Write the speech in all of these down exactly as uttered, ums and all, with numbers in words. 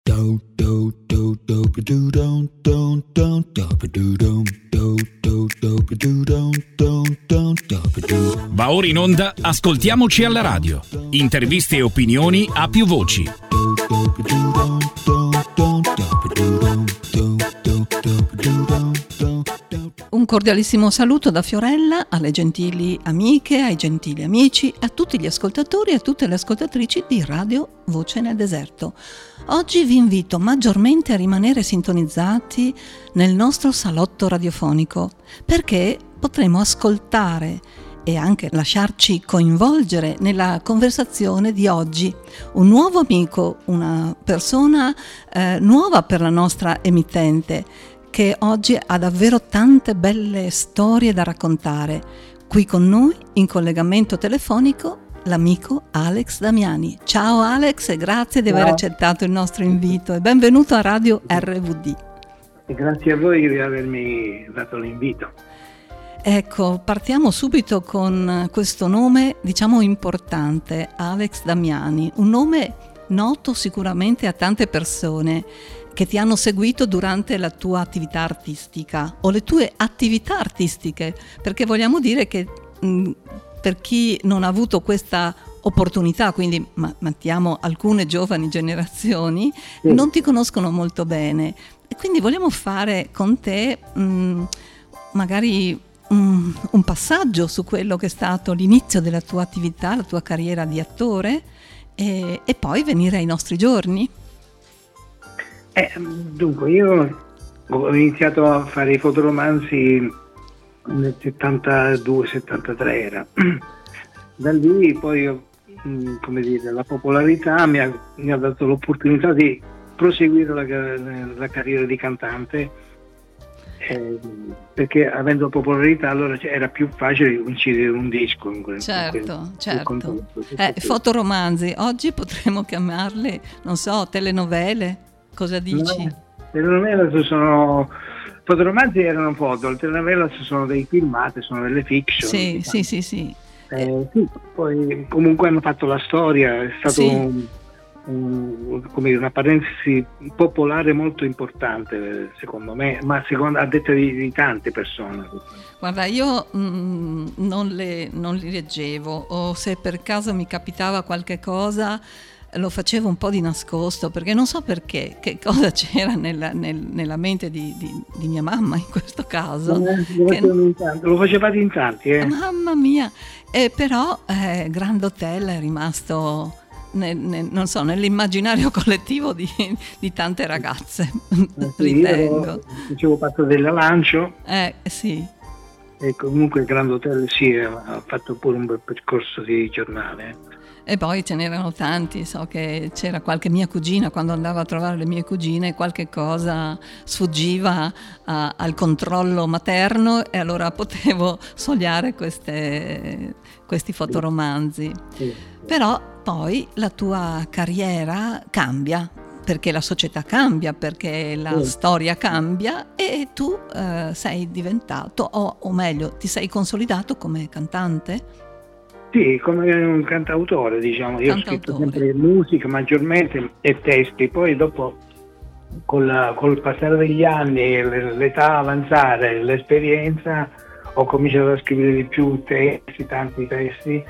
Va ora in onda Ascoltiamoci alla radio. Interviste e opinioni a più voci. Un cordialissimo saluto da Fiorella alle gentili amiche, ai gentili amici, a tutti gli ascoltatori e a tutte le ascoltatrici di Radio Voce nel Deserto. Oggi vi invito maggiormente a rimanere sintonizzati nel nostro salotto radiofonico, perché potremo ascoltare e anche lasciarci coinvolgere nella conversazione di oggi un nuovo amico, una persona eh, nuova per la nostra emittente, che oggi ha davvero tante belle storie da raccontare. Qui con noi, in collegamento telefonico, l'amico Alex Damiani. Ciao Alex e grazie di aver Ciao. accettato il nostro invito e benvenuto a Radio R V D. E grazie a voi di avermi dato l'invito. Ecco, partiamo subito con questo nome, diciamo, importante, Alex Damiani, un nome noto sicuramente a tante persone che ti hanno seguito durante la tua attività artistica o le tue attività artistiche, perché vogliamo dire che mh, per chi non ha avuto questa opportunità, quindi ma, mettiamo alcune giovani generazioni, sì, non ti conoscono molto bene e quindi vogliamo fare con te mh, magari un, un passaggio su quello che è stato l'inizio della tua attività, la tua carriera di attore e, e poi venire ai nostri giorni. Eh, dunque, io ho iniziato a fare i fotoromanzi nel settantadue settantatré era. Da lì poi, come dire, la popolarità mi ha, mi ha dato l'opportunità di proseguire la, la carriera di cantante, eh, perché avendo popolarità allora era più facile incidere un disco in quel, certo, in quel, certo. In quel eh, fotoromanzi, oggi potremmo chiamarle, non so, telenovele. Cosa dici? No, le telenovelas sono fotoromanzi, erano foto, le telenovelas sono dei filmati, sono delle fiction. Sì, sì, sì, sì. Eh, sì. Poi comunque hanno fatto la storia, è stato sì. un, un, come dire, una parentesi popolare molto importante secondo me, ma secondo, a detta di, di tante persone. Guarda, io mh, non, le, non li leggevo, o se per caso mi capitava qualche cosa lo facevo un po' di nascosto, perché non so perché, che cosa c'era nella, nel, nella mente di, di, di mia mamma in questo caso. Lo, che... lo facevate in tanti, eh? Mamma mia! E però eh, Grand Hotel è rimasto, nel, nel, non so, nell'immaginario collettivo di, di tante ragazze, eh, sì, ritengo. Io facevo parte della Lancio. Eh, sì. E comunque il Grand Hotel sì, ha fatto pure un bel percorso di giornale. E poi ce n'erano tanti, so che c'era qualche mia cugina, quando andavo a trovare le mie cugine, qualche cosa sfuggiva a, al controllo materno e allora potevo sfogliare queste, questi fotoromanzi. Sì. Però poi la tua carriera cambia, perché la società cambia, perché la sì. storia cambia e tu eh, sei diventato, o, o meglio, ti sei consolidato come cantante? Sì, come un cantautore, diciamo. Io cantautore. Ho scritto sempre musica maggiormente e testi, poi dopo con la, col passare degli anni, l'età avanzare, l'esperienza, ho cominciato a scrivere di più testi, tanti testi.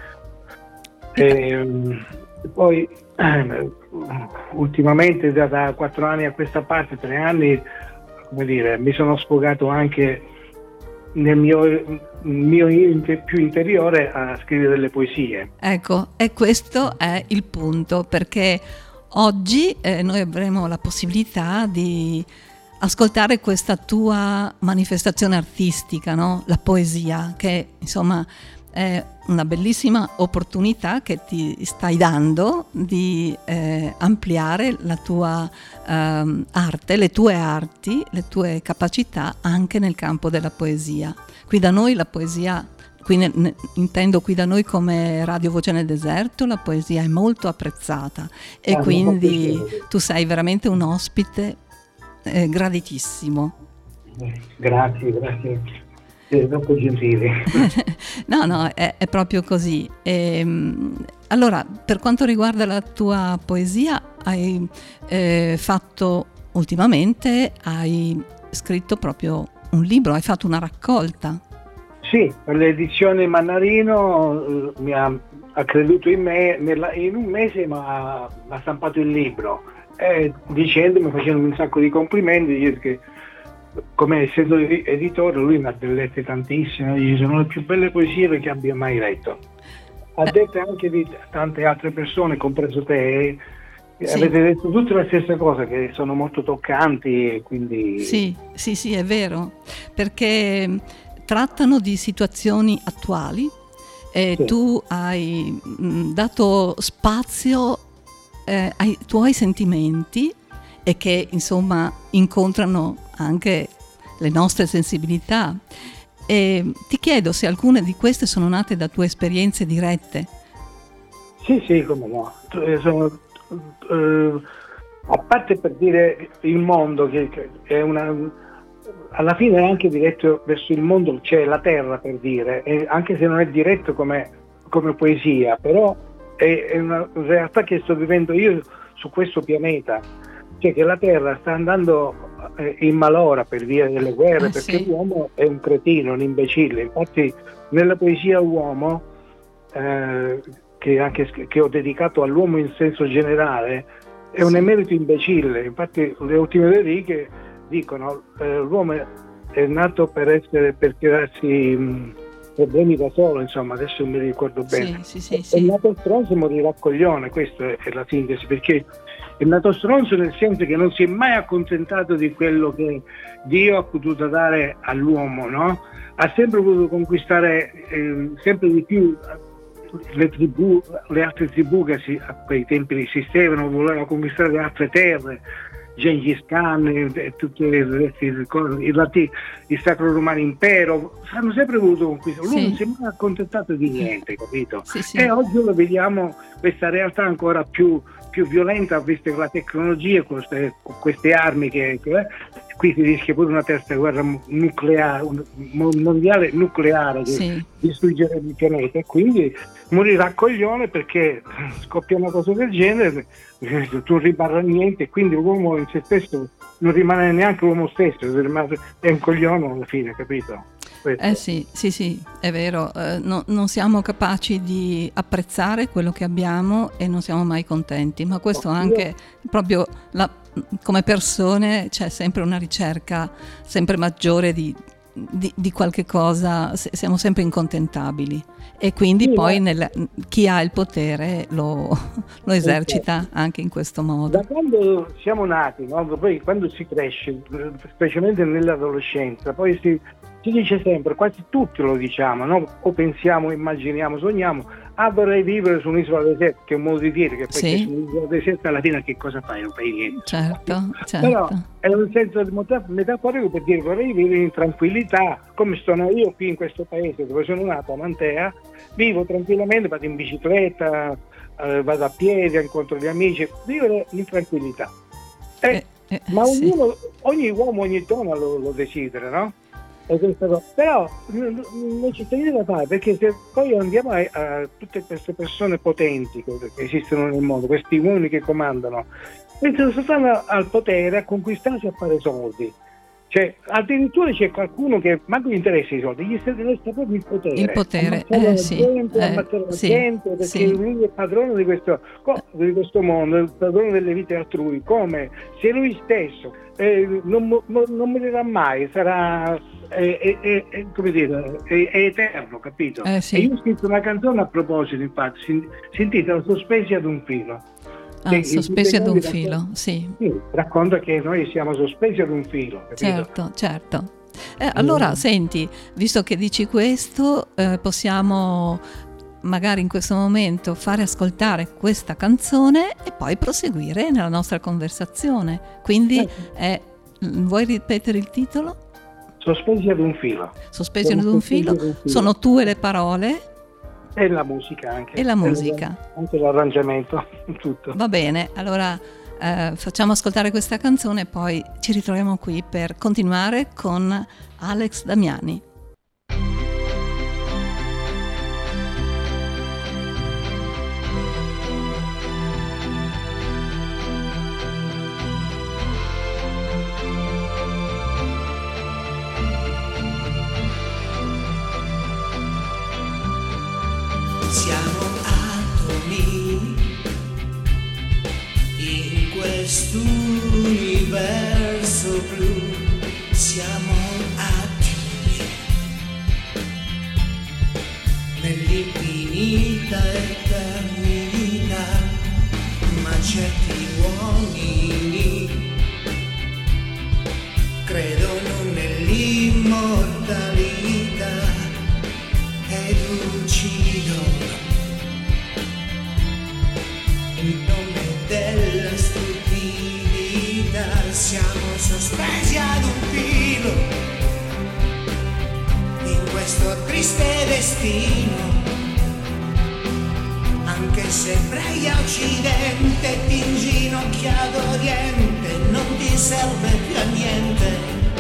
E, poi eh, ultimamente da, da quattro anni a questa parte, tre anni, come dire, mi sono sfogato anche nel mio, mio inter, più interiore a scrivere delle poesie. Ecco, e questo è il punto, perché oggi eh, noi avremo la possibilità di ascoltare questa tua manifestazione artistica, no? La poesia, che insomma è una bellissima opportunità che ti stai dando di eh, ampliare la tua ehm, arte, le tue arti, le tue capacità anche nel campo della poesia. Qui da noi la poesia, qui ne, ne, intendo qui da noi come Radio Voce nel Deserto, la poesia è molto apprezzata e ah, quindi tu sei veramente un ospite eh, graditissimo. Grazie, grazie. Troppo gentile. No, no, è, è proprio così. E, allora, per quanto riguarda la tua poesia, hai eh, fatto ultimamente, hai scritto proprio un libro, hai fatto una raccolta. Sì, l'edizione Mannarino eh, mi ha, ha creduto in me, nella, in un mese mi ha stampato il libro, e dicendomi, facendomi un sacco di complimenti, perché come essendo editore lui mi ha lette tantissime, dice, sono le più belle poesie che abbia mai letto. Ha detto anche di tante altre persone, compreso te, sì. Avete detto tutte la stessa cosa, che sono molto toccanti, e quindi... Sì, sì, sì, è vero, perché trattano di situazioni attuali e sì. Tu hai mh, dato spazio eh, ai tuoi sentimenti e che insomma incontrano anche le nostre sensibilità. E ti chiedo se alcune di queste sono nate da tue esperienze dirette. Sì, sì, come no. Sono, eh, a parte per dire il mondo, che, che è una, alla fine è anche diretto verso il mondo, c'è la terra, per dire, e anche se non è diretto come, come poesia, però è, è una realtà che sto vivendo io su questo pianeta, cioè che la terra sta andando eh, in malora per via delle guerre, ah, perché sì. L'uomo è un cretino, un imbecille. Infatti nella poesia Uomo, eh, che, anche, che ho dedicato all'uomo in senso generale, è un emerito imbecille. Infatti le ultime due righe dicono eh, l'uomo è nato per essere per tirarsi mh, problemi da solo, insomma, adesso non mi ricordo bene. Sì, sì, sì, è sì. nato stronzo e morirà coglione, questa è, è la sintesi, perché è nato stronzo nel senso che non si è mai accontentato di quello che Dio ha potuto dare all'uomo, no? Ha sempre voluto conquistare eh, sempre di più le tribù, le altre tribù che si, a quei tempi esistevano, volevano conquistare le altre terre, Gengis Khan e tutti i resti, il, il Sacro Romano Impero, hanno sempre voluto conquistare. Lui sì. Non si è mai accontentato di niente, capito? Sì, sì. E oggi lo vediamo questa realtà ancora più, più violenta, viste la tecnologia, con queste, con queste armi che, che qui si rischia pure una terza guerra nucleare, mondiale nucleare, che sì. Distruggerà il pianeta, e quindi morirà coglione perché scoppia una cosa del genere, tu non rimarrà niente, quindi l'uomo in se stesso non rimane neanche l'uomo stesso, è un coglione alla fine, capito? Questo. Eh sì, sì, sì, è vero, eh, no, non siamo capaci di apprezzare quello che abbiamo e non siamo mai contenti, ma questo oh, anche io... proprio la, come persone c'è sempre una ricerca sempre maggiore di, di, di qualche cosa, siamo sempre incontentabili e quindi sì, poi nel, chi ha il potere lo, lo esercita anche in questo modo. Da quando siamo nati, no? Poi quando si cresce, specialmente nell'adolescenza, poi si Si dice sempre, quasi tutti lo diciamo, no? O pensiamo, immaginiamo, sogniamo, ah vorrei vivere su un'isola deserta, che è un modo di dire, che poi sì. Su un'isola deserta alla fine che cosa fai? Non fai niente. Certo, certo. Però è un senso metaforico per dire vorrei vivere in tranquillità, come sono io qui in questo paese dove sono nato, a Mantea, vivo tranquillamente, vado in bicicletta, eh, vado a piedi, incontro gli amici, vivere in tranquillità. Eh, eh, eh, ma ognuno, sì. ogni uomo, ogni donna lo, lo desidera, no? Però non ci sta niente da fare, perché se poi andiamo a, a tutte queste persone potenti che, che esistono nel mondo, questi uomini che comandano, pensano soltanto al potere, a conquistarsi, a fare soldi. Cioè, addirittura c'è qualcuno che manco gli interessa i soldi, gli interessa proprio il potere. Il potere, ammazzare eh, la sì, gente, eh, ammazzare la sì, gente, perché sì. lui è padrone di questo, di questo mondo, è il padrone delle vite altrui, come se lui stesso eh, non, non, non morirà mai, sarà è, è, è, come dire, è, è eterno, capito? Eh, sì. E io ho scritto una canzone a proposito, infatti, si, si intitola Sospesi ad un filo. Ah, sospesi ad un filo, sì. sì. Racconta che noi siamo sospesi ad un filo, capito? Certo, certo. Eh, allora, mm. senti, visto che dici questo, eh, possiamo magari in questo momento fare ascoltare questa canzone e poi proseguire nella nostra conversazione. Quindi, eh, vuoi ripetere il titolo? Sospesi ad un filo. Sospesi ad un filo. filo. Sono tue le parole? E la musica anche. E la musica. E anche l'arrangiamento, tutto. Va bene, allora eh, facciamo ascoltare questa canzone e poi ci ritroviamo qui per continuare con Alex Damiani. sospesi ad un filo in questo triste destino. Anche se preghi a occidente, ti inginocchia ad oriente, non ti serve più a niente.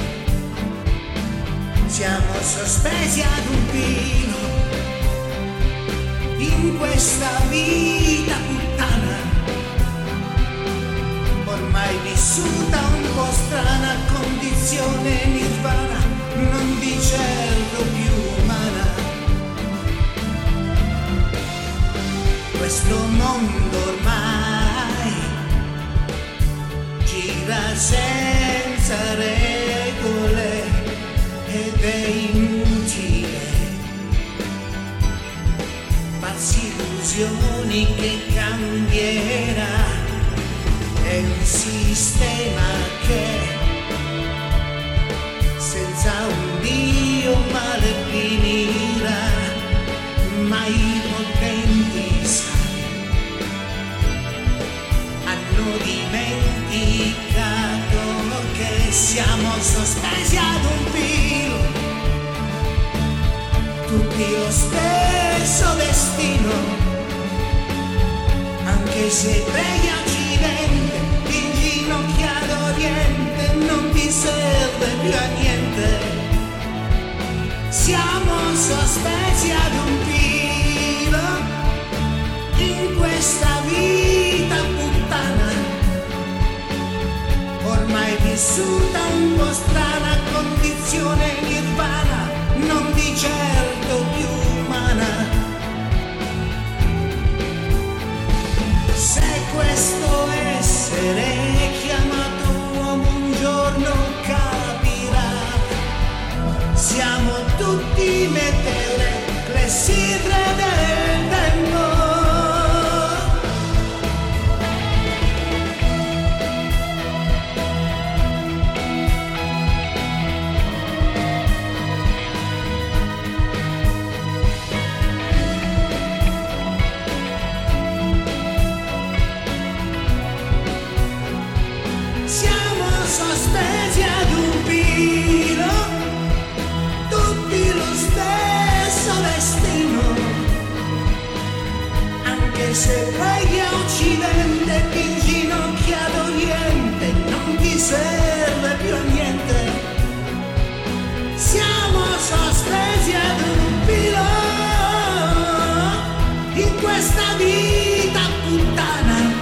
Siamo sospesi ad un filo in questa vita puttana, ormai vissuta un po' strana, condizione nirvana, non di certo più umana. Questo mondo ormai gira senza regole ed è inutile farsi illusioni che cambierà. È un sistema che senza un Dio male finirà, ma i potenti sai hanno dimenticato che siamo sospesi ad un filo, tutti lo stesso destino. Anche se preghi a occidente, ti inginocchia ad oriente, non ti serve più a niente. Siamo sospesi ad un filo in questa vita puttana, ormai vissuta un po' strana, condizione nirvana, non di certo più umana. Se questo essere chiamato uomo un giorno capirà, siamo tutti meteore, clessidre del tempo. Sospesi ad un filo, tutti lo stesso destino. Anche se preghi a occidente, ti inginocchia ad oriente, non ti serve più a niente. Siamo sospesi ad un filo in questa vita puttana,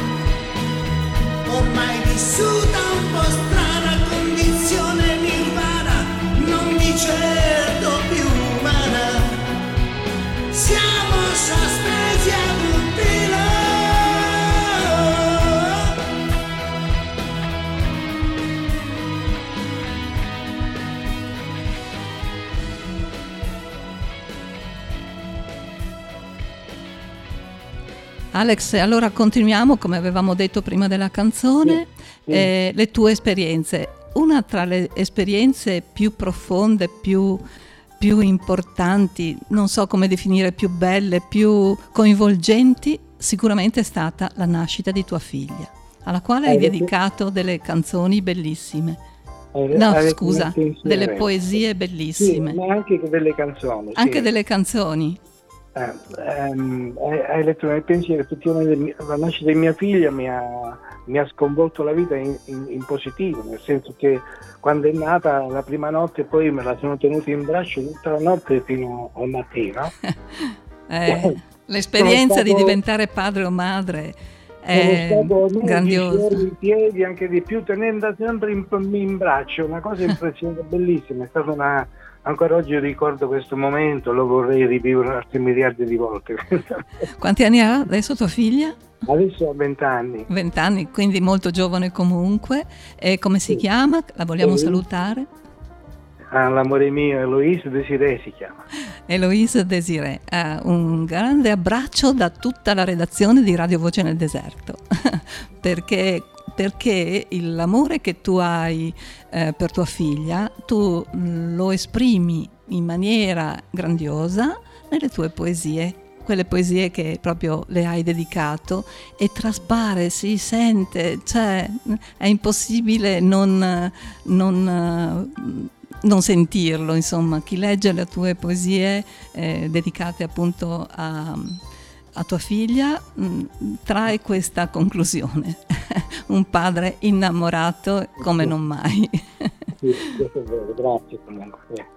ormai vissuta un po' strana, condizione nirvana, non di certo più umana. Siamo sospesi ad un filo. Alex, allora continuiamo come avevamo detto prima della canzone. Sì. Eh, le tue esperienze, una tra le esperienze più profonde, più, più importanti, non so come definire, più belle, più coinvolgenti, sicuramente è stata la nascita di tua figlia, alla quale hai, hai dedicato delle canzoni bellissime. Hai, no, hai scusa, delle poesie bellissime. Sì, ma anche delle canzoni. Anche sì. delle canzoni. Eh, ehm, hai letto nel pensiero, effettivamente la nascita di mia figlia mi ha, mi ha sconvolto la vita in, in, in positivo, nel senso che quando è nata la prima notte poi me la sono tenuta in braccio tutta la notte fino al mattino. eh, l'esperienza stato, di diventare padre o madre è grandiosa. In piedi, anche di più, tenendo sempre in, in braccio, una cosa impressionante, bellissima, è stata una... Ancora oggi ricordo questo momento, lo vorrei rivivere altri miliardi di volte. Quanti anni ha adesso tua figlia? Adesso ha vent'anni. Vent'anni, quindi molto giovane comunque. E come si sì. chiama? La vogliamo Eloise. salutare? Ah, l'amore mio, Eloise Desiré si chiama. Eloise Desiré, uh, un grande abbraccio da tutta la redazione di Radio Voce nel Deserto, perché... perché l'amore che tu hai eh, per tua figlia, tu mh, lo esprimi in maniera grandiosa nelle tue poesie. quelle poesie che proprio le hai dedicato e traspare, si sente, cioè è impossibile non, non, non sentirlo, insomma. Chi legge le tue poesie eh, dedicate appunto a, a tua figlia mh, trae questa conclusione: un padre innamorato come non mai. Sì, questo è vero, grazie comunque.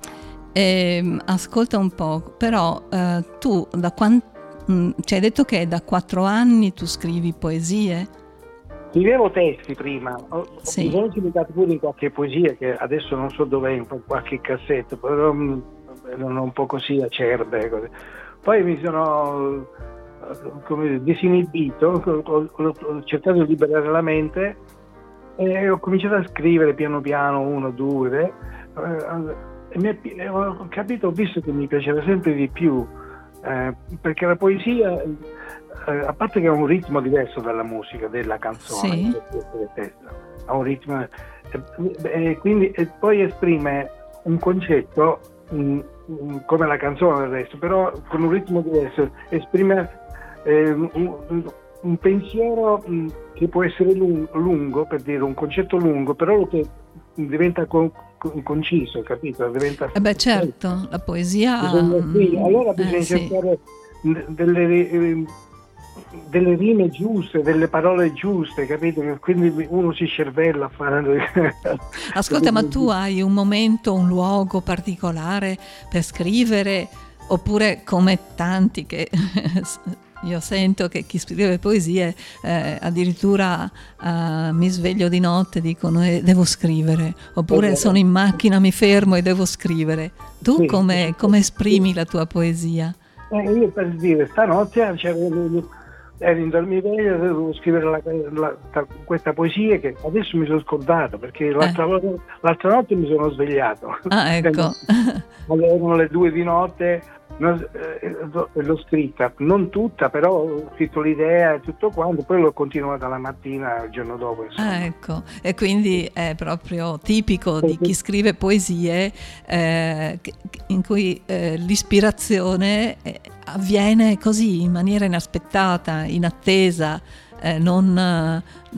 E, ascolta un po', però eh, tu da quanto ci hai detto che da quattro anni tu scrivi poesie? Scrivevo testi prima, ho, Sì. mi sono dimenticato pure in qualche poesia che adesso non so dov'è, in qualche cassetto, però mh, erano un po' così acerbe. Così. Poi mi sono come dire, disinibito, ho, ho, ho cercato di liberare la mente e ho cominciato a scrivere piano piano, uno, due. Eh, E mi è, ho capito, ho visto che mi piaceva sempre di più, eh, perché la poesia, eh, a parte che ha un ritmo diverso dalla musica, della canzone, Sì. ha un ritmo, e eh, quindi e poi esprime un concetto mh, mh, come la canzone del resto, però con un ritmo diverso, esprime eh, un, un pensiero mh, che può essere lungo, lungo, per dire un concetto lungo, però che diventa con, con, conciso, capito? Diventa Eh beh, certo, la poesia. bisogna, sì, allora bisogna eh, cercare sì. delle, delle rime giuste, delle parole giuste, capito? Quindi uno si cervella a fare. Ascolta, ma tu hai un momento, un luogo particolare per scrivere, oppure come tanti che io sento che chi scrive poesie eh, addirittura eh, mi sveglio di notte, dicono eh, devo scrivere, oppure eh, sono in macchina, mi fermo e devo scrivere. Tu sì, come, sì, come esprimi sì. la tua poesia? Eh, io per dire, stanotte ero in dormiveglia, devo scrivere la, la, la, questa poesia che adesso mi sono scordato perché l'altra, eh. l'altra notte mi sono svegliato. Ah, ecco. Erano le due di notte. No, eh, l'ho scritta, non tutta, però ho scritto l'idea e tutto quanto, poi l'ho continuata la mattina il giorno dopo. Ah, ecco, e quindi è proprio tipico di chi scrive poesie eh, in cui eh, l'ispirazione avviene così in maniera inaspettata, inattesa, eh, non...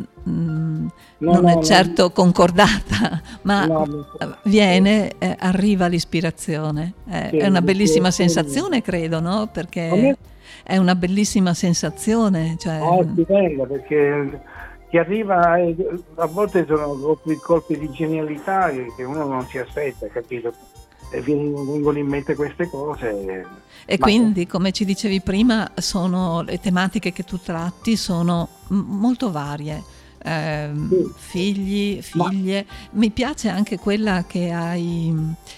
Mm, No, non no, è certo no. concordata, ma no, viene, eh, arriva l'ispirazione. Eh, sì, è una bellissima sì, sensazione, credo, no? Perché Come? è una bellissima sensazione. Cioè... Ah, è stupenda, perché ti arriva, a volte sono colpi, colpi di genialità che uno non si aspetta, capito? E vengono in mente queste cose. E ma... quindi, come ci dicevi prima, sono le tematiche che tu tratti sono m- molto varie. Eh, sì. Figli, figlie, ma... mi piace anche quella che hai,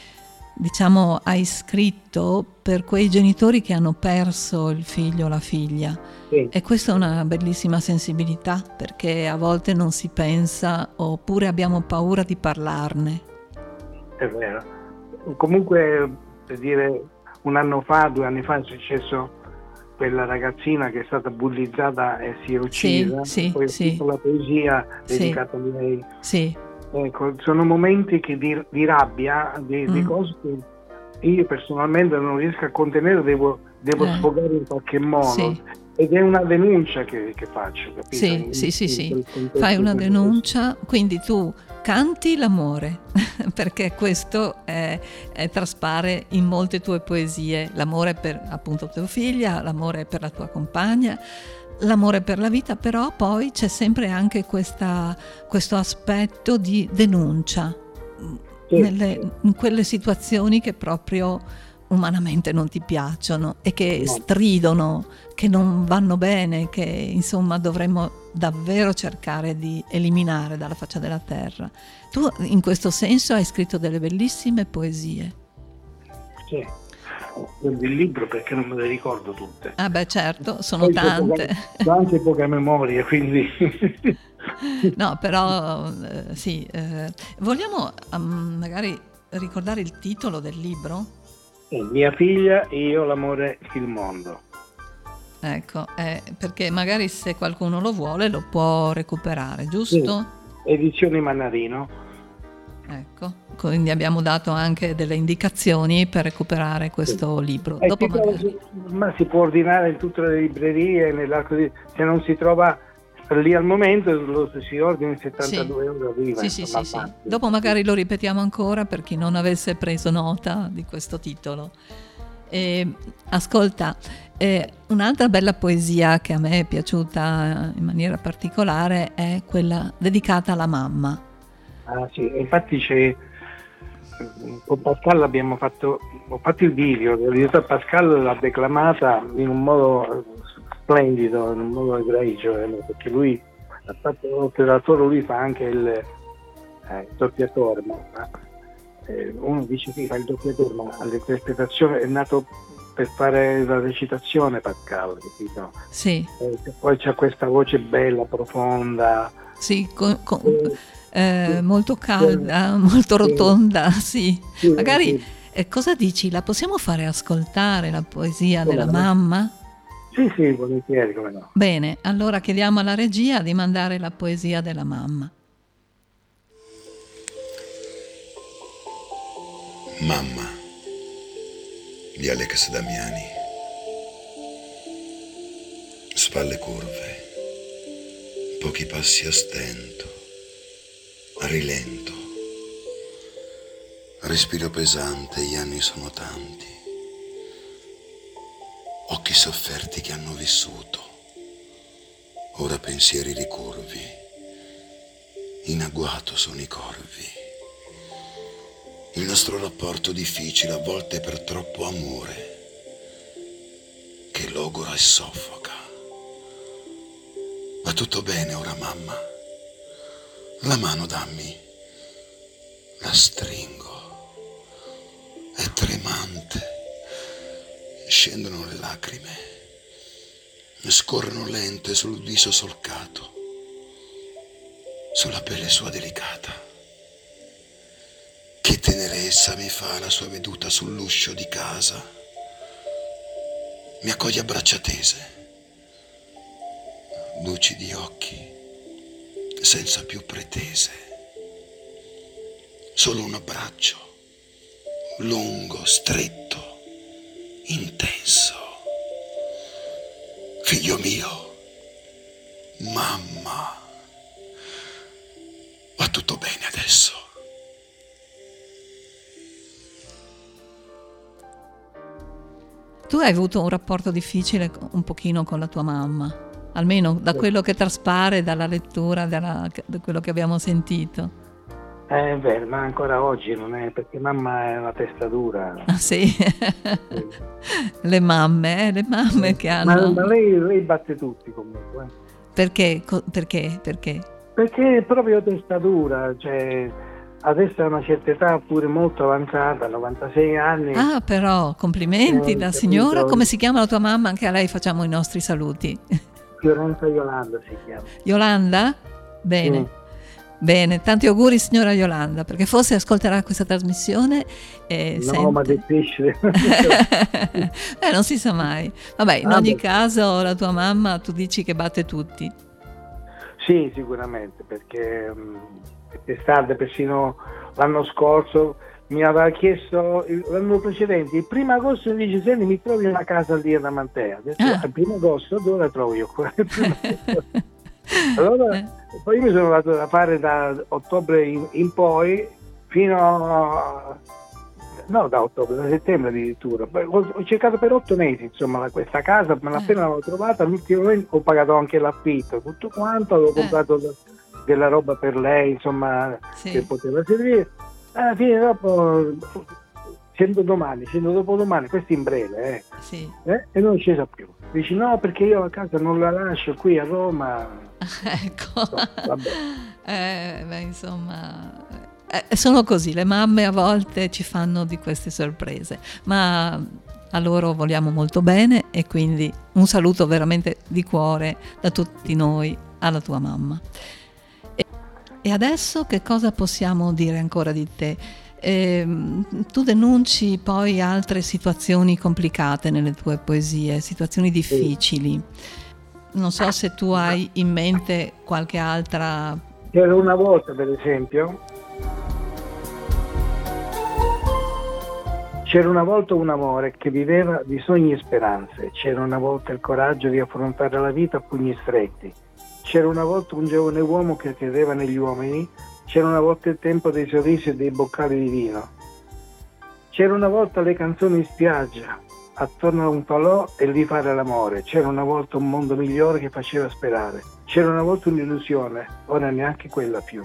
diciamo, hai scritto per quei genitori che hanno perso il figlio o la figlia. Sì. E questa è una bellissima sensibilità, perché a volte non si pensa oppure abbiamo paura di parlarne. È vero. Comunque, per dire, un anno fa, due anni fa è successo quella ragazzina che è stata bullizzata e si è uccisa, sì, sì, poi ho scritto sì. la poesia dedicata sì. a lei. Sì. Ecco, sono momenti che di, di rabbia, di, mm. di cose che io personalmente non riesco a contenere, devo, devo eh. sfogare in qualche modo. Sì. Ed è una denuncia che, che faccio, capito? Sì, in, sì, sì, sì. Fai una denuncia, quindi tu canti l'amore, perché questo è, è, traspare in molte tue poesie, l'amore per appunto tua figlia, l'amore per la tua compagna, l'amore per la vita, però poi c'è sempre anche questa, questo aspetto di denuncia, sì, nelle, sì. in quelle situazioni che proprio umanamente non ti piacciono e che no. stridono, che non vanno bene, che insomma dovremmo davvero cercare di eliminare dalla faccia della terra. Tu in questo senso hai scritto delle bellissime poesie. Sì, il libro perché non me le ricordo tutte. Ah beh certo, sono Poi tante. Ho anche poca memoria, quindi... No, però eh, sì, eh, vogliamo um, magari ricordare il titolo del libro? Mia figlia e io, l'amore, il mondo. Ecco, eh, perché magari se qualcuno lo vuole lo può recuperare, giusto? Sì. Edizioni Mannarino. Ecco, quindi abbiamo dato anche delle indicazioni per recuperare questo sì. libro. Eh, Dopo magari... si, ma si può ordinare in tutte le librerie, nell'arco di, se non si trova lì al momento lo si ordina in settantadue sì. euro viva. Sì, sì, sì, sì. Dopo magari lo ripetiamo ancora per chi non avesse preso nota di questo titolo. Eh, ascolta, eh, un'altra bella poesia che a me è piaciuta in maniera particolare è quella dedicata alla mamma. Ah sì, infatti c'è, con Pascal abbiamo fatto, ho fatto il video, Pascal l'ha declamata in un modo splendido, in un modo egregio, perché lui ha fatto, oltre all'attore, lui fa anche il, eh, il doppiatore, ma eh, uno dice che fa il doppiatore, ma l'interpretazione è nato per fare la recitazione Pascal, capito? Sì. Eh, poi c'ha questa voce bella, profonda. Sì, con, con, eh, eh, molto calda, eh, molto rotonda, sì. sì. Magari, sì. Eh, cosa dici? La possiamo fare ascoltare la poesia come della no? mamma? Sì, sì, volentieri, come no. Bene, allora chiediamo alla regia di mandare la poesia della mamma. Mamma di Alex Damiani. Spalle curve, pochi passi a stento, a rilento, respiro pesante, gli anni sono tanti, occhi sofferti che hanno vissuto, ora pensieri ricurvi, in agguato sono i corvi. Il nostro rapporto difficile, a volte per troppo amore, che logora e soffoca. Va tutto bene ora, mamma? La mano dammi, la stringo, è tremante, scendono le lacrime, scorrono lente sul viso solcato, sulla pelle sua delicata. Che tenerezza mi fa la sua veduta sull'uscio di casa. Mi accoglie a braccia tese, lucidi occhi, senza più pretese. Solo un abbraccio, lungo, stretto, intenso. Figlio mio, mamma, va tutto bene adesso. Tu hai avuto un rapporto difficile un pochino con la tua mamma, almeno da quello che traspare dalla lettura, dalla, da quello che abbiamo sentito. È vero, ma ancora oggi non è, perché mamma è una testa dura. Ah sì? Sì. Le mamme, eh, le mamme che hanno... Ma, ma lei, lei batte tutti comunque. Perché? Perché? Perché? Perché è proprio testa dura, cioè... Adesso ha una certa età pure molto avanzata, novantasei anni. Ah, però, complimenti eh, da signora. Come si chiama la tua mamma? Anche a lei facciamo i nostri saluti. Fiorenza Yolanda si chiama. Yolanda? Bene. Sì. Bene, tanti auguri signora Yolanda, perché forse ascolterà questa trasmissione e no, sente... ma difficile. eh, non si sa mai. Vabbè, in ah, ogni beh. caso la tua mamma, tu dici che batte tutti. Sì, sicuramente, perché... Um... Estate, persino l'anno scorso mi aveva chiesto, l'anno precedente, il primo agosto, mi dice: senti, mi trovi una casa lì ad Amantea. Adesso, ah. il primo agosto dove la trovo io qua? Allora eh. poi io mi sono dato da fare da ottobre in, in poi fino a, no da ottobre, da settembre addirittura. Poi ho, ho cercato per otto mesi insomma questa casa, ma appena l'avevo trovata all'ultimo ho pagato anche l'affitto, tutto quanto, avevo comprato eh. della roba per lei, insomma, sì. che poteva servire. Alla fine dopo, scendo domani, scendo dopodomani, questo in breve, eh. Sì. Eh? E non è scesa più. Dici no, perché io a casa non la lascio qui a Roma. Ecco. No, vabbè. Eh, beh, insomma, eh, sono così, le mamme a volte ci fanno di queste sorprese, ma a loro vogliamo molto bene e quindi un saluto veramente di cuore da tutti noi alla tua mamma. E adesso che cosa possiamo dire ancora di te? Eh, tu denunci poi altre situazioni complicate nelle tue poesie, situazioni difficili. Non so se tu hai in mente qualche altra... C'era una volta, per esempio, C'era una volta un amore che viveva di sogni e speranze, c'era una volta il coraggio di affrontare la vita a pugni stretti, c'era una volta un giovane uomo che credeva negli uomini, c'era una volta il tempo dei sorrisi e dei boccali di vino, c'era una volta le canzoni in spiaggia, attorno a un falò e lì fare l'amore, c'era una volta un mondo migliore che faceva sperare, c'era una volta un'illusione, ora neanche quella più.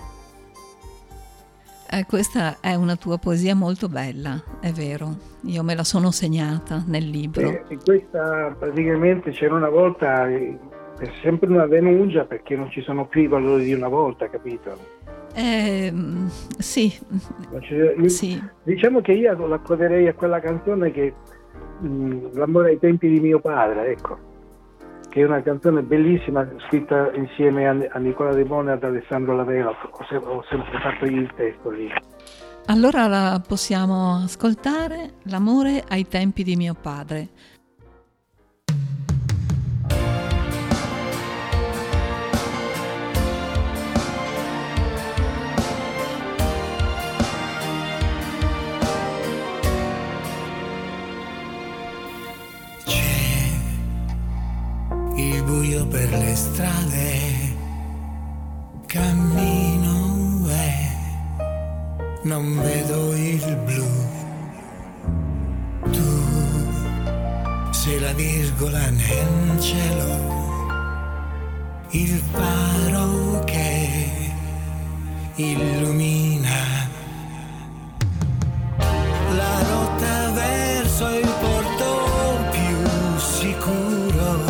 Eh, questa è una tua poesia molto bella, è vero, io me la sono segnata nel libro. E, e questa praticamente c'era una volta, è sempre una denuncia perché non ci sono più i valori di una volta, capito? Eh, sì. sì. Diciamo che io l'accoderei a quella canzone che mh, L'amore ai tempi di mio padre, ecco, che è una canzone bellissima scritta insieme a, a Nicola De Mone e ad Alessandro Lavera. Ho, se, ho sempre fatto io il testo lì. Allora la possiamo ascoltare, L'amore ai tempi di mio padre. Il buio per le strade, cammino e non vedo il blu. Tu sei la virgola nel cielo, il faro che illumina la rotta verso il porto più sicuro.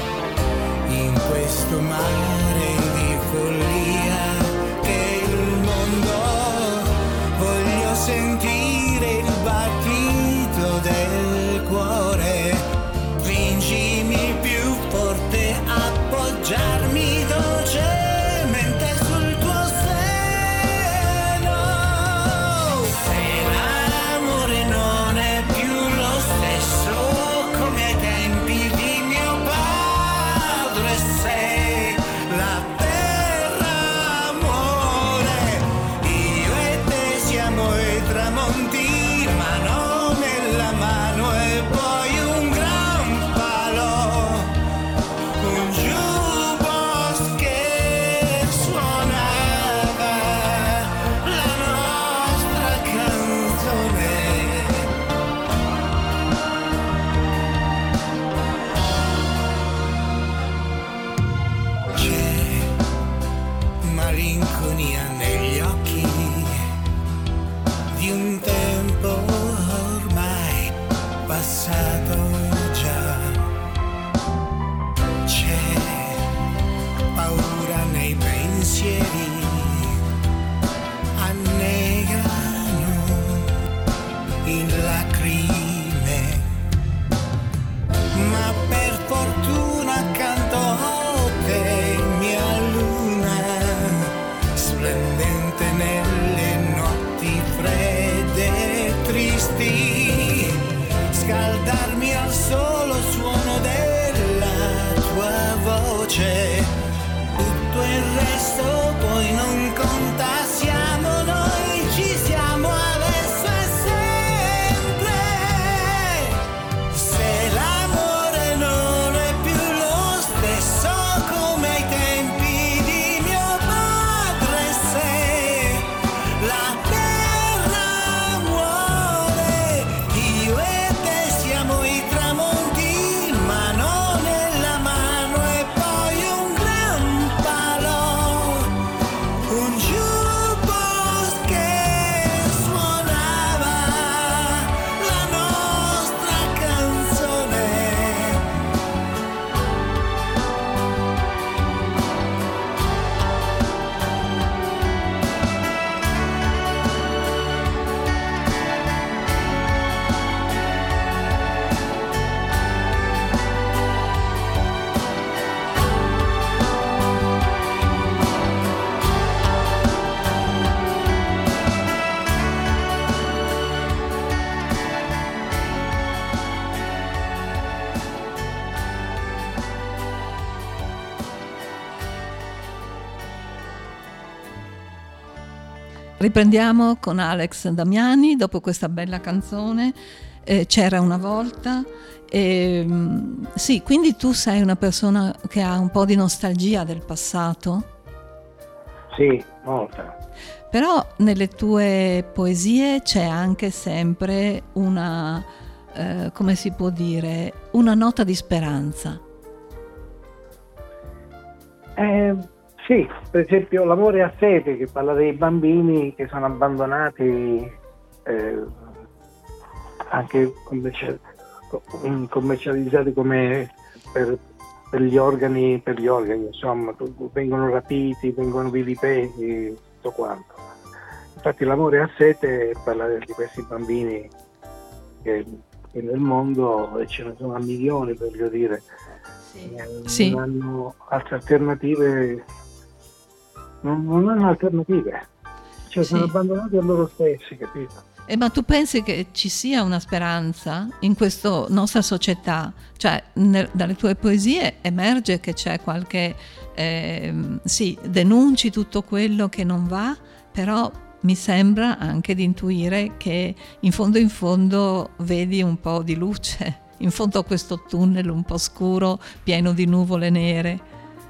Questo mare di follia che il mondo, voglio sentire il battito del cuore, stringimi più forte, appoggiarmi dolcemente sul tuo seno. Se l'amore non è più lo stesso come ai tempi di mio padre, sei la terra, amore, io e te siamo i tramonti, mano nella mano e poi un gran palo, un jukebox che suonava la nostra canzone. Malinconia negli occhi di un tempo ormai passato già. C'è paura nei pensieri, annegano in lacrime, ma per fortuna accanto a te, mia luna, splendente nelle notti fredde e tristi, scaldarmi al solo suono della tua voce, tutto il resto poi non conta, siamo noi, ci siamo adesso e sempre. Se l'amore non è più lo stesso come ai tempi di mio padre, se la terra muore, io e te siamo i tramonti, Riprendiamo con Alex Damiani dopo questa bella canzone, eh, C'era una volta. E, sì, quindi tu sei una persona che ha un po' di nostalgia del passato? Sì, molta. Però nelle tue poesie c'è anche sempre una, eh, come si può dire, una nota di speranza. Eh, sì, per esempio L'amore a sete, che parla dei bambini che sono abbandonati eh, anche commercial- commercializzati come per, per gli organi, per gli organi, insomma, vengono rapiti, vengono vilipesi, tutto quanto. Infatti L'amore a sete parla di questi bambini che, che nel mondo, e ce ne sono a milioni, voglio dire, Sì. non Sì. hanno altre alternative, non, non hanno alternative, cioè Sì. sono abbandonati a loro stessi, capito? Eh, ma tu pensi che ci sia una speranza in questa nostra società? Cioè, nel- dalle tue poesie emerge che c'è qualche... ehm, sì, denunci tutto quello che non va, però mi sembra anche di intuire che in fondo in fondo vedi un po' di luce, in fondo a questo tunnel un po' scuro, pieno di nuvole nere.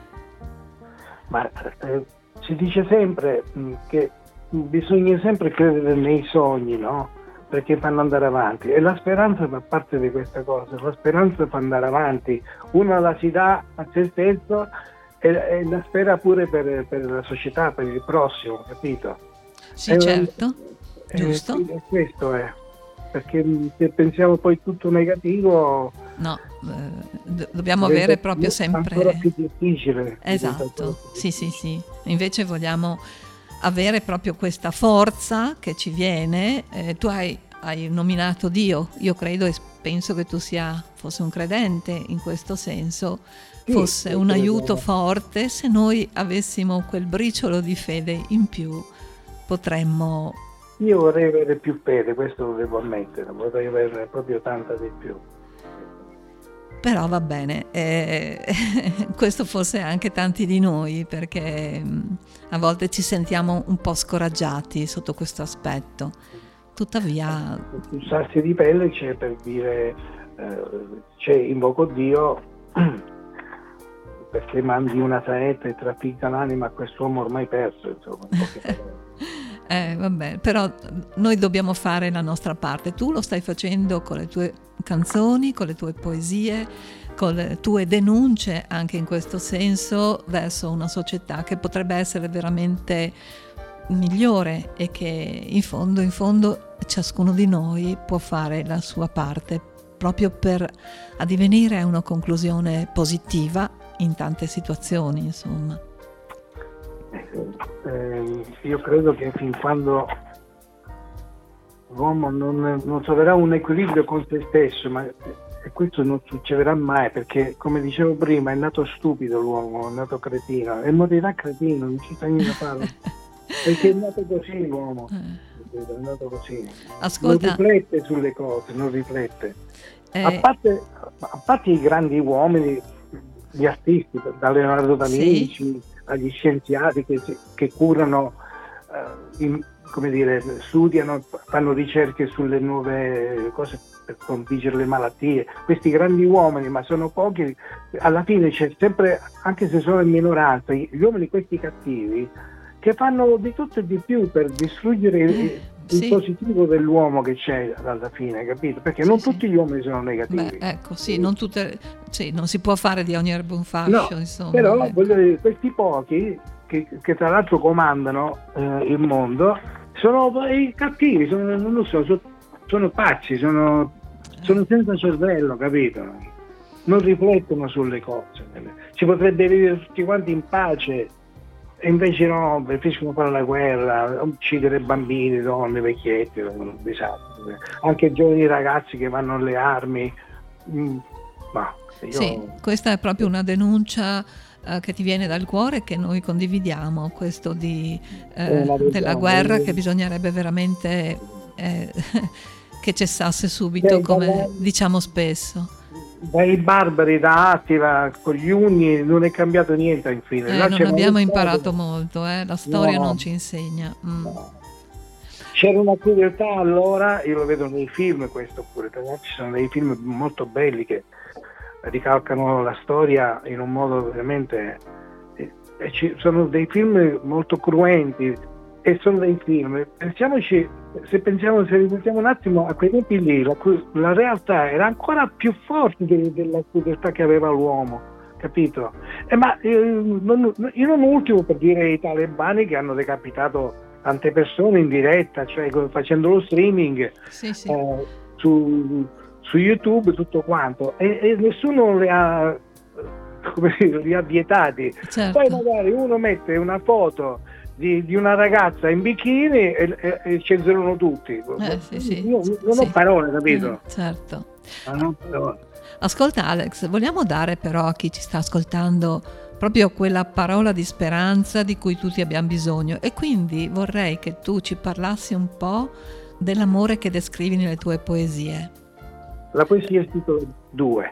Ma eh, si dice sempre mh, che bisogna sempre credere nei sogni, no? Perché fanno andare avanti, e la speranza fa parte di questa cosa, la speranza fa andare avanti, uno la si dà a se stesso e, e la spera pure per, per la società, per il prossimo, capito? Sì, Eh, certo, eh, giusto? sì, e questo è, perché se pensiamo poi tutto negativo, No, eh, do- dobbiamo diventa avere proprio più- ancora sempre... più difficile. diventa ancora Esatto, più sì, sì, sì. Invece vogliamo avere proprio questa forza che ci viene. Eh, tu hai, hai nominato Dio, io credo e penso che tu sia fosse un credente in questo senso, Sì, fosse sì, un credo. aiuto forte se noi avessimo quel briciolo di fede in più, potremmo... Io vorrei avere più fede, questo lo devo ammettere, vorrei averne proprio tanta di più. Però va bene, eh, questo forse anche tanti di noi, perché mh, a volte ci sentiamo un po' scoraggiati sotto questo aspetto. Tuttavia, Usarsi di pelle c'è per dire, eh, c'è invoco Dio perché mandi una saetta e trafigga l'anima a quest'uomo ormai perso, insomma. In poche parole. eh, vabbè, però noi dobbiamo fare la nostra parte. Tu lo stai facendo con le tue canzoni, con le tue poesie, con le tue denunce anche in questo senso verso una società che potrebbe essere veramente migliore e che in fondo in fondo ciascuno di noi può fare la sua parte proprio per addivenire a una conclusione positiva in tante situazioni, insomma. Eh, io credo che fin quando l'uomo non, non troverà un equilibrio con se stesso, ma e questo non succederà mai, perché come dicevo prima è nato stupido l'uomo, è nato cretino e morirà cretino, non ci sta niente da fare, perché è nato così l'uomo, è nato così. Ascolta, Non riflette sulle cose, non riflette. eh, A parte, a parte i grandi uomini, gli artisti, da Leonardo da Vinci Sì. agli scienziati che, si- che curano, eh, in- come dire, studiano, fanno ricerche sulle nuove cose per sconfiggere le malattie, questi grandi uomini, ma sono pochi, alla fine c'è sempre, anche se sono in minoranza, gli uomini questi cattivi, che fanno di tutto e di più per distruggere il, il Sì. positivo dell'uomo che c'è alla fine, capito? Perché non Sì, sì. tutti gli uomini sono negativi. beh, ecco, sì, non tutte, sì, non si può fare di ogni erba un fascio, No, insomma. però ecco. voglio dire, questi pochi che, che tra l'altro comandano eh, il mondo sono i cattivi, sono, non lo so, sono, sono pazzi, sono, sono senza cervello, capito? Non riflettono sulle cose. Si potrebbe vivere tutti quanti in pace e invece no, preferiscono fare la guerra, uccidere bambini, donne, vecchietti, un disastro. Anche giovani ragazzi che vanno alle armi. Mm, ma io... Sì, questa è proprio una denuncia eh, che ti viene dal cuore, che noi condividiamo, questo di, eh, È una verità, della guerra, è- che bisognerebbe veramente eh, che cessasse subito, Beh, come dalla- diciamo spesso. Dai barbari, da Attila, con gli Unni non è cambiato niente infine. Eh, Là non c'era abbiamo lo imparato Stato. molto, eh, la storia No. non ci insegna. Mm. No. C'era una crudeltà allora, io lo vedo nei film questo pure, ci sono dei film molto belli che ricalcano la storia in un modo veramente, e ci sono dei film molto cruenti e sono dei film, pensiamoci, se pensiamo, se ripensiamo un attimo a quei tempi lì, la, la realtà era ancora più forte de, della crudeltà che aveva l'uomo, capito? Eh, ma io non, io non ultimo per dire i talebani che hanno decapitato tante persone in diretta, cioè facendo lo streaming, sì, sì. Eh, su, su YouTube, tutto quanto, e, e nessuno li ha, come dire, li ha vietati. Certo. Poi magari uno mette una foto di, di una ragazza in bikini e, e, e censurano tutti. Eh, sì, sì, io sì, non ho sì. parole, capito? Mm, certo. Non ho parole. Ascolta Alex, vogliamo dare però a chi ci sta ascoltando proprio quella parola di speranza di cui tutti abbiamo bisogno, e quindi vorrei che tu ci parlassi un po' dell'amore che descrivi nelle tue poesie. La poesia si titola Due.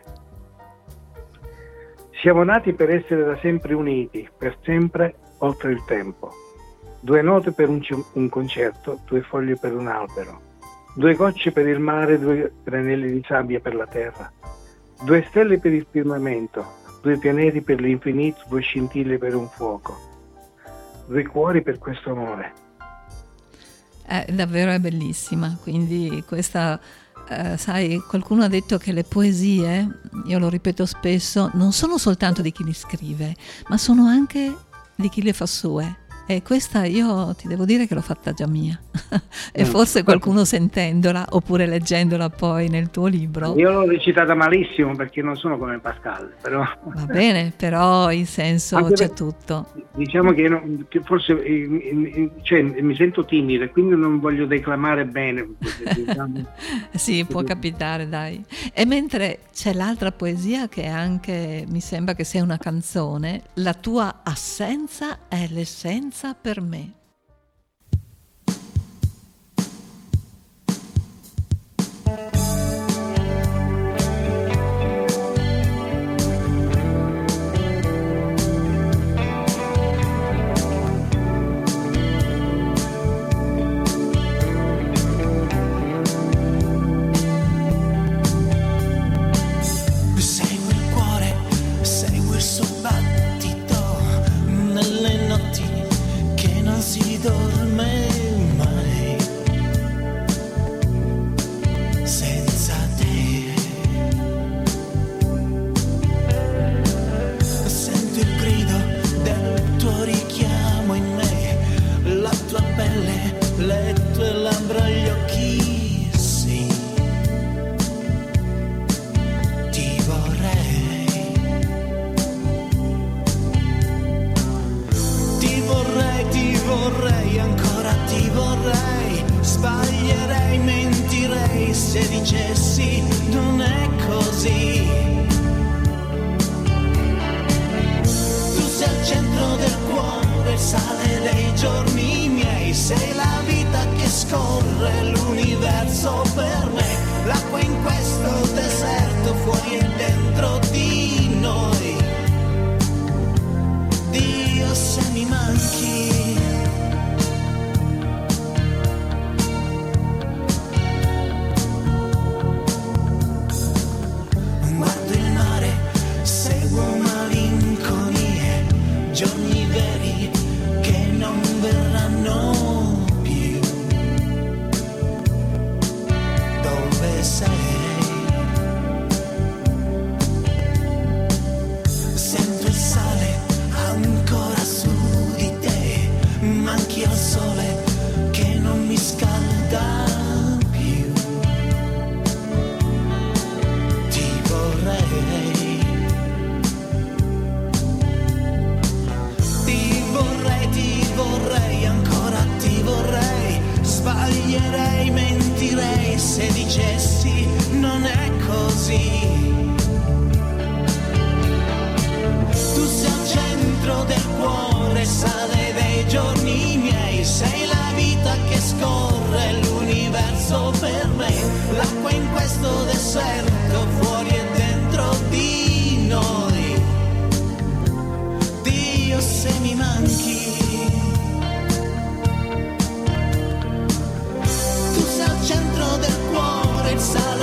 Siamo nati per essere da sempre uniti, per sempre oltre il tempo. Due note per un, un concerto, due foglie per un albero, due gocce per il mare, due granelli di sabbia per la terra, due stelle per il firmamento, due pianeti per l'infinito, due scintille per un fuoco, due cuori per questo amore. È davvero è bellissima, quindi questa, eh, sai, qualcuno ha detto che le poesie, io lo ripeto spesso, non sono soltanto di chi li scrive, ma sono anche di chi le fa sue. E questa io ti devo dire che l'ho fatta già mia. E forse qualcuno sentendola oppure leggendola poi nel tuo libro. Io l'ho recitata malissimo perché non sono come Pascal, però. Va bene, però il senso Anche c'è per, tutto. Diciamo che, non, che forse cioè, mi sento timido e quindi non voglio declamare bene. Diciamo. Sì, può capitare, dai. E mentre c'è l'altra poesia che anche mi sembra che sia una canzone, la tua assenza è l'essenza per me. Segui il cuore, segui il suo battito nelle notti che non si dorme mai senza te. Sento il grido del tuo richiamo in me, la tua pelle, le tue labbra, gli occhi, sì, ti vorrei. Ti vorrei, ti vorrei, ancora ti vorrei. Sbaglierei, mentirei se dicessi non è così. Tu sei al centro del cuore, il sale dei giorni miei. Sei la vita che scorre, l'universo per me. L'acqua in questo deserto, fuori e dentro di noi. Dio, se mi manchi. Guardo il mare, seguo malinconie, giorni veri che non verranno più.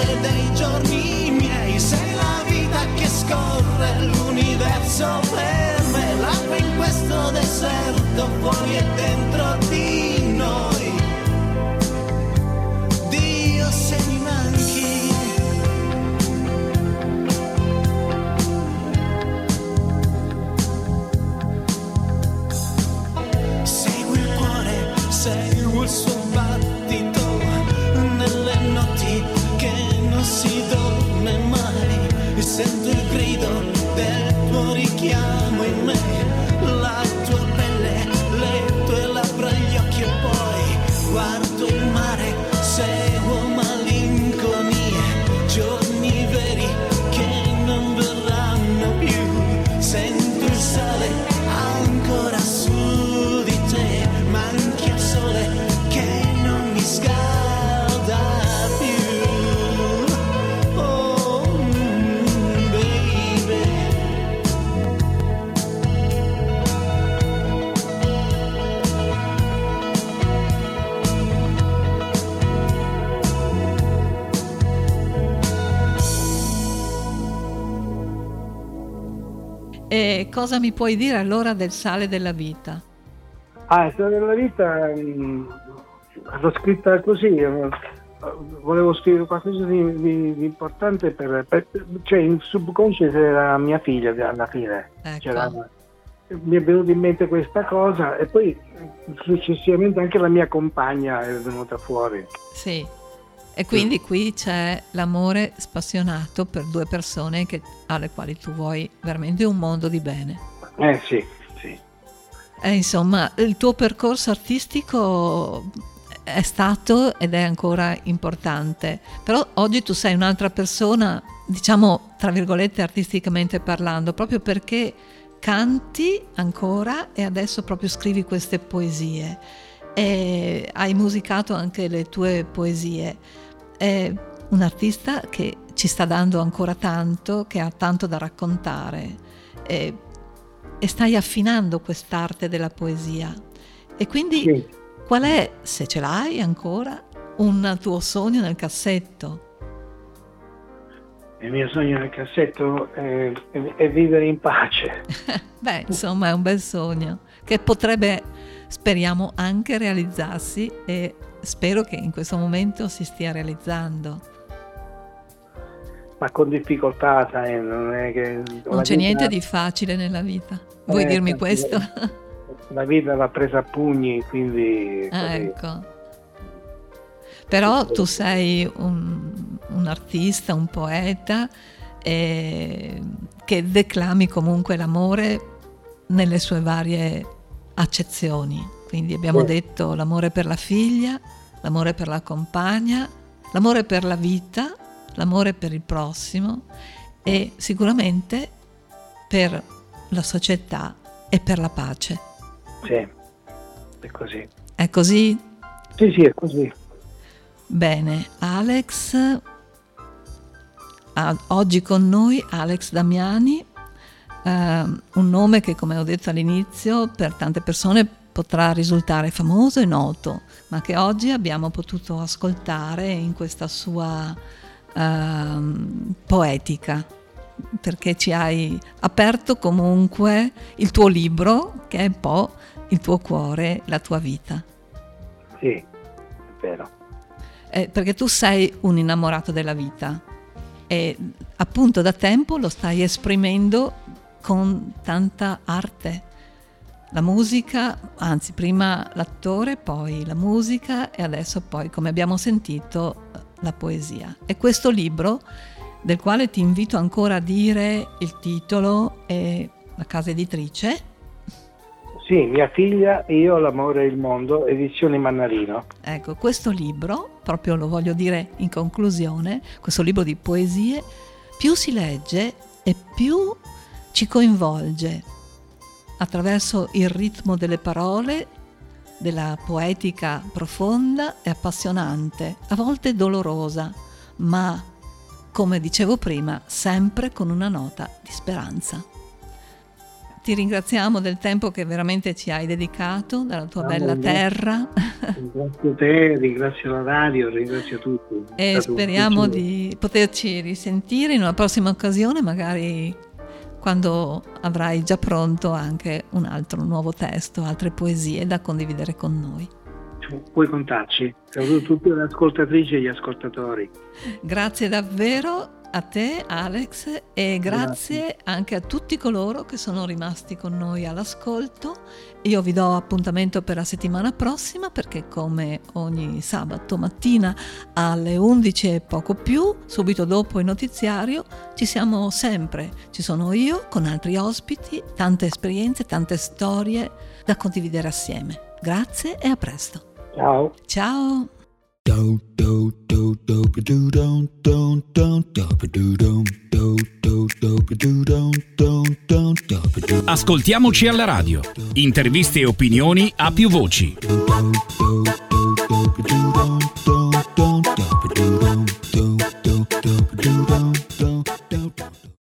sale dei giorni miei, sei la vita che scorre l'universo per me, l'acqua in questo deserto, fuori e dentro di noi. Dio, se mi manchi, segui il cuore, segui il suo battito nelle notti che non si dorme mai, sento il grido del tuo richiamo in me, la tua pelle, le tue labbra, gli occhi e poi guardo il mare, seguo malinconie, giorni veri che non verranno più, sento il sale ancora su di te, manchi il sole che non mi scalda più. Oh, mm, baby. E cosa mi puoi dire allora del sale della vita? Ah, il sale della vita mh, l'ho scritta così, eh, volevo scrivere qualcosa di, di, di importante per, per, cioè in subconscio era mia figlia alla fine. Ecco. C'era, mi è venuta in mente questa cosa e poi successivamente anche la mia compagna è venuta fuori. Sì. E quindi qui c'è l'amore spassionato per due persone che, alle quali tu vuoi veramente un mondo di bene. Eh sì, sì. E insomma, il tuo percorso artistico è stato ed è ancora importante, però oggi tu sei un'altra persona, diciamo tra virgolette artisticamente parlando, proprio perché canti ancora e adesso proprio scrivi queste poesie e hai musicato anche le tue poesie. È un artista che ci sta dando ancora tanto, che ha tanto da raccontare e, e stai affinando quest'arte della poesia. E quindi Sì. qual è, se ce l'hai ancora, un tuo sogno nel cassetto? Il mio sogno nel cassetto è, è, è vivere in pace. Beh, insomma, è un bel sogno che potrebbe, speriamo, anche realizzarsi e spero che in questo momento si stia realizzando. Ma con difficoltà, sai, non è che... Non c'è vita... niente di facile nella vita. Vuoi eh, dirmi questo? La vita l'ha presa a pugni, quindi... Ah, ecco. Però tu sei un, un artista, un poeta eh, che declami comunque l'amore nelle sue varie accezioni. Quindi abbiamo sì. detto l'amore per la figlia, l'amore per la compagna, l'amore per la vita, l'amore per il prossimo e sicuramente per la società e per la pace. Sì, è così. È così? Sì, sì, è così. Bene, Alex, ah, oggi con noi Alex Damiani, eh, un nome che, come ho detto all'inizio, per tante persone potrà risultare famoso e noto, ma che oggi abbiamo potuto ascoltare in questa sua eh, poetica, perché ci hai aperto comunque il tuo libro, che è un po' il tuo cuore, la tua vita. Sì, è vero. Eh, perché tu sei un innamorato della vita e appunto da tempo lo stai esprimendo con tanta arte. La musica, anzi prima l'attore, poi la musica e adesso poi, come abbiamo sentito, la poesia. E questo libro, del quale ti invito ancora a dire il titolo e la casa editrice. Sì, Mia figlia e io, l'amore e il mondo, edizioni Mannarino. Ecco, questo libro, proprio lo voglio dire in conclusione, questo libro di poesie, più si legge e più ci coinvolge attraverso il ritmo delle parole, della poetica profonda e appassionante, a volte dolorosa, ma, come dicevo prima, sempre con una nota di speranza. Ti ringraziamo del tempo che veramente ci hai dedicato, dalla tua Ah, bella beh. terra. Ringrazio te, ringrazio la radio, ringrazio tutti. È E stato un speriamo piacere. di poterci risentire in una prossima occasione, magari quando avrai già pronto anche un altro nuovo testo, altre poesie da condividere con noi. Puoi contarci. Saluto tutte le ascoltatrici e gli ascoltatori. Grazie davvero a te, Alex, e grazie anche a tutti coloro che sono rimasti con noi all'ascolto. Io vi do appuntamento per la settimana prossima, perché come ogni sabato mattina alle undici e poco più, subito dopo il notiziario, ci siamo sempre. Ci sono io con altri ospiti, tante esperienze, tante storie da condividere assieme. Grazie e a presto. Ciao. Ciao. Ascoltiamoci alla radio. Interviste e opinioni a più voci.